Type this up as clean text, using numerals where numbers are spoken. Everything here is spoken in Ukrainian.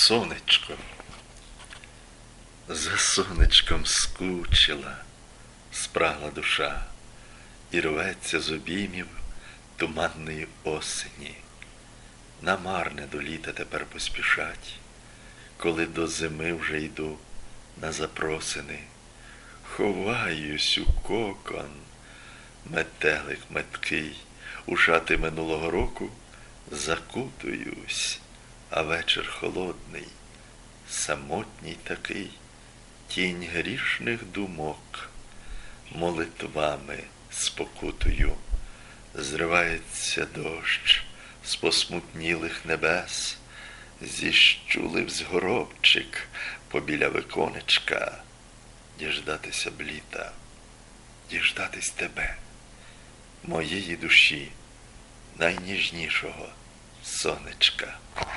Сонечко. За сонечком скучила, спрагла душа, і рветься з обіймів туманної осені. Намарне до літа тепер поспішать, коли до зими вже йду на запросини. Ховаюсь у кокон, метелик меткий, у шати минулого року закутуюсь, а вечір холодний, самотній такий, тінь грішних думок молитвами спокутую. Зривається дощ з посмутнілих небес, зіщуливсь горобчик побіля віконечка. Діждатися б літа, діждатись тебе, моєї душі, найніжнішого сонечка.